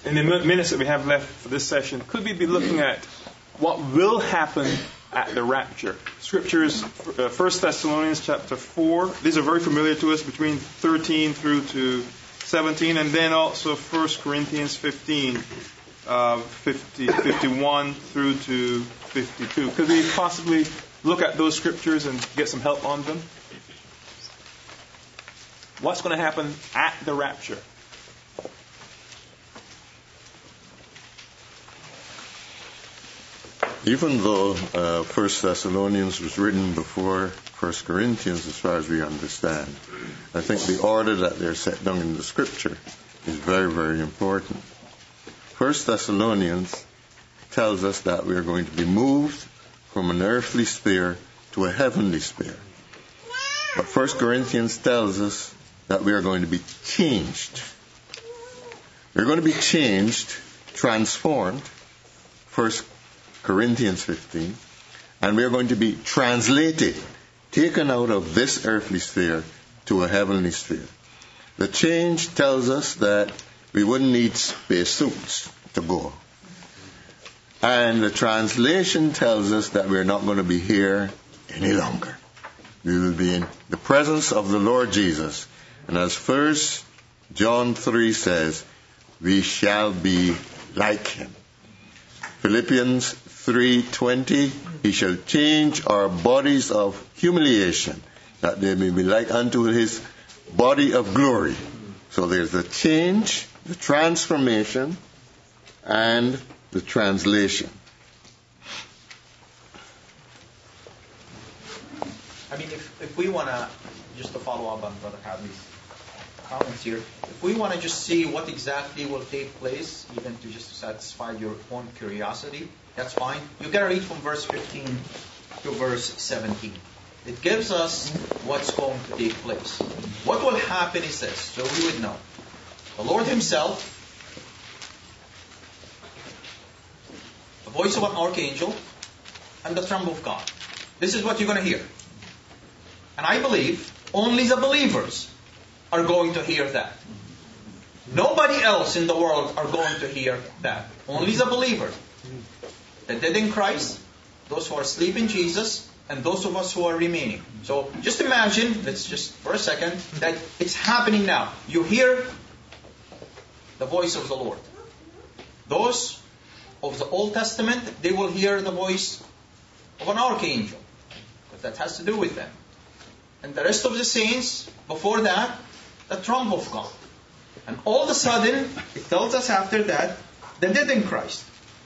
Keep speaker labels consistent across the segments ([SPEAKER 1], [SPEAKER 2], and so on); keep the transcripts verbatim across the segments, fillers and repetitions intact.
[SPEAKER 1] in the minutes that we have left for this session, could we be looking at what will happen at the rapture? Scriptures, uh, First Thessalonians chapter four. These are very familiar to us, between thirteen through to seventeen, and then also First Corinthians fifteen, uh, fifty, fifty-one through to fifty-two. Could we possibly look at those scriptures and get some help on them? What's going to happen at the rapture?
[SPEAKER 2] Even though uh, First Thessalonians was written before First Corinthians, as far as we understand, I think the order that they're set down in the Scripture is very, very important. First Thessalonians tells us that we are going to be moved from an earthly sphere to a heavenly sphere. But First Corinthians tells us that we are going to be changed. We're going to be changed, transformed. First Corinthians fifteen, and we are going to be translated, taken out of this earthly sphere to a heavenly sphere. The change tells us that we wouldn't need space suits to go. And the translation tells us that we're not going to be here any longer. We will be in the presence of the Lord Jesus. And as First John three says, we shall be like him. Philippians three twenty, he shall change our bodies of humiliation, that they may be like unto his body of glory. So there's the change, the transformation, and the translation.
[SPEAKER 3] I mean, if, if we want to, just to follow up on Brother Hadley's comments here, if we want to just see what exactly will take place, even to just satisfy your own curiosity, that's fine. You got to read from verse fifteen to verse seventeen. It gives us what's going to take place. What will happen is this, so we would know. The Lord himself, the voice of an archangel, and the trump of God. This is what you're going to hear. And I believe only the believers are going to hear that. Nobody else in the world are going to hear that. Only the believers. The dead in Christ, those who are asleep in Jesus, and those of us who are remaining. So just imagine, let's just for a second, that it's happening now. You hear the voice of the Lord. Those of the Old Testament, they will hear the voice of an archangel, because that has to do with them. And the rest of the saints, before that, the trump of God. And all of a sudden, it tells us after that, the dead in Christ.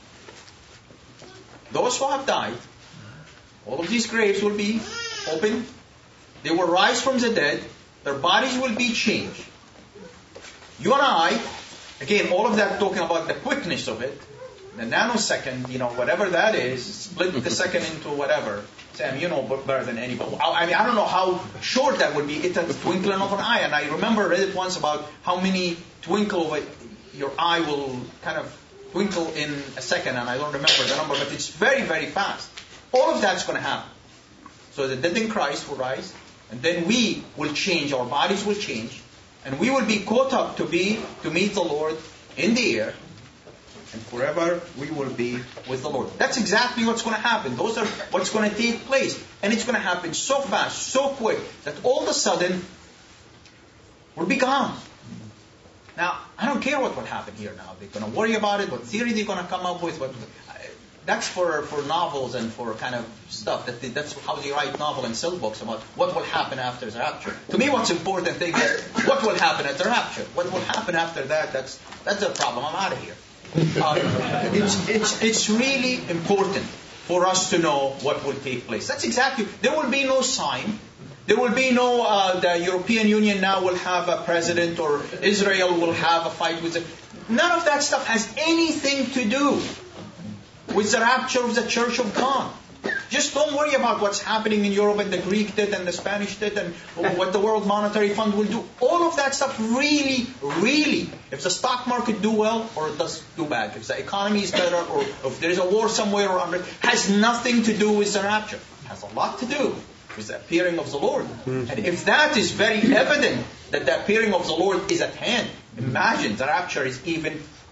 [SPEAKER 3] Those who have died, all of these graves will be opened. They will rise from the dead. Their bodies will be changed. You and I, again, all of that talking about the quickness of it, the nanosecond, you know, whatever that is, split the second into whatever. Sam, you know better than anybody. I mean, I don't know how short that would be. It's a twinkling of an eye. And I remember I read it once about how many twinkle of it, your eye will kind of twinkle in a second, and I don't remember the number, but it's very, very fast. All of that's going to happen. So the dead in Christ will rise, and then we will change, our bodies will change, and we will be caught up to be to meet the Lord in the air, and forever we will be with the Lord. That's exactly what's going to happen. Those are what's going to take place. And it's going to happen so fast, so quick, that all of a sudden we'll be gone. Now, I don't care what will happen here now. They're going to worry about it, what theory they're going to come up with. What, that's for, for novels and for kind of stuff. That they, that's how they write novel and sell books about what will happen after the rapture. To me, what's important thing is what will happen at the rapture. What will happen after that, that's that's the problem. I'm out of here. Uh, it's, it's, it's really important for us to know what will take place. That's exactly, there will be no sign. There will be no, uh, the European Union now will have a president, or Israel will have a fight with it. None of that stuff has anything to do with the rapture of the Church of God. Just don't worry about what's happening in Europe and the Greek did and the Spanish did and what the World Monetary Fund will do. All of that stuff really, really, if the stock market do well or it does do bad, if the economy is better or if there is a war somewhere or under, has nothing to do with the rapture. It has a lot to do with the appearing of the Lord. Mm-hmm. And if that is very evident that the appearing of the Lord is at hand, imagine the rapture is even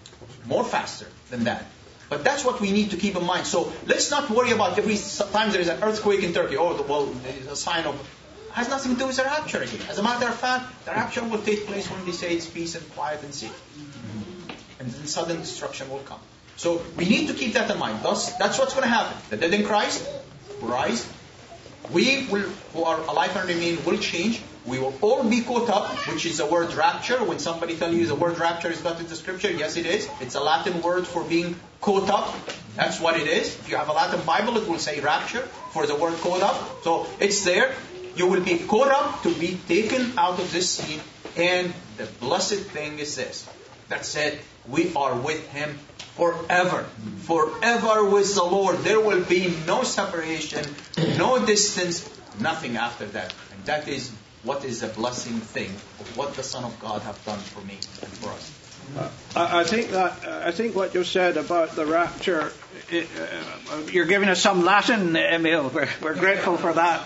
[SPEAKER 3] more faster than that. But that's what we need to keep in mind. So let's not worry about every time there is an earthquake in Turkey. Oh, well, there is a sign of... It has nothing to do with the rapture again. As a matter of fact, the rapture will take place when they say it's peace and quiet and safe. And then sudden destruction will come. So we need to keep that in mind. Thus, that's what's going to happen. The dead in Christ will rise. We will, who are alive and remain, will change. We will all be caught up, which is the word rapture. When somebody tells you the word rapture is not in the scripture, yes it is. It's a Latin word for being caught up. That's what it is. If you have a Latin Bible, it will say rapture for the word caught up. So it's there. You will be caught up to be taken out of this scene. And the blessed thing is this. That's it. We are with Him forever. Forever with the Lord. There will be no separation, no distance, nothing after that. And that is what is the blessing thing of what the Son of God have done for me and for us.
[SPEAKER 4] Uh, I think that uh, I think what you said about the rapture, it, uh, you're giving us some Latin, Emil. We're, we're grateful for that.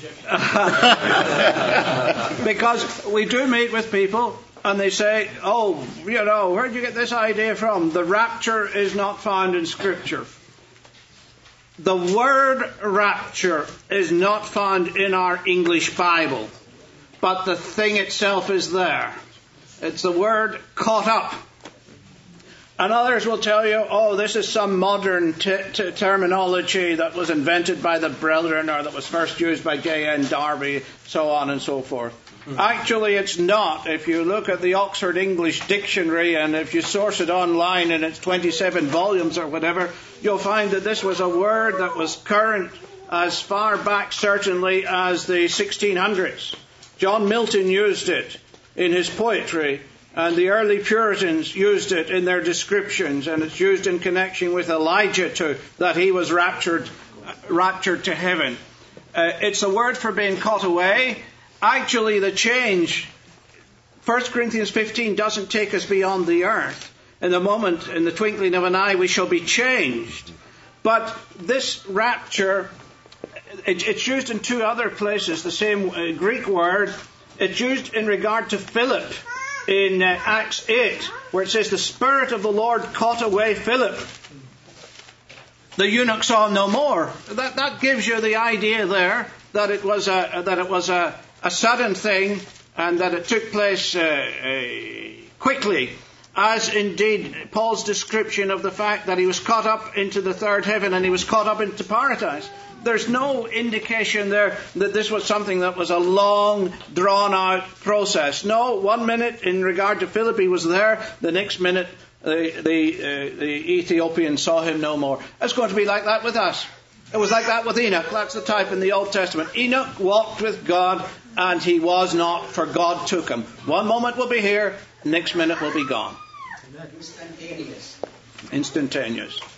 [SPEAKER 4] Because we do meet with people and they say, oh, you know, where did you get this idea from? The rapture is not found in Scripture. The word rapture is not found in our English Bible, but the thing itself is there. It's the word caught up. And others will tell you, oh, this is some modern t- t- terminology that was invented by the brethren or that was first used by J N Darby, so on and so forth. Mm-hmm. Actually, it's not. If you look at the Oxford English Dictionary and if you source it online in its twenty-seven volumes or whatever, you'll find that this was a word that was current as far back, certainly, as the sixteen hundreds. John Milton used it in his poetry, and the early Puritans used it in their descriptions, and it's used in connection with Elijah too, that he was raptured, raptured to heaven. Uh, it's a word for being caught away. Actually, the change, First Corinthians fifteen doesn't take us beyond the earth. In the moment, in the twinkling of an eye, we shall be changed. But this rapture, it, it's used in two other places, the same uh, Greek word. It's used in regard to Philip in uh, Acts eight, where it says, the Spirit of the Lord caught away Philip. The eunuch saw no more. That that gives you the idea there that it was a that it was a, a sudden thing and that it took place uh, uh, quickly, as indeed Paul's description of the fact that he was caught up into the third heaven and he was caught up into paradise. There's no indication there that this was something that was a long, drawn-out process. No, one minute in regard to Philip, he was there. The next minute, the, the, uh, the Ethiopian saw him no more. It's going to be like that with us. It was like that with Enoch. That's the type in the Old Testament. Enoch walked with God, and he was not, for God took him. One moment will be here, next minute will be gone.
[SPEAKER 5] Instantaneous.
[SPEAKER 4] Instantaneous.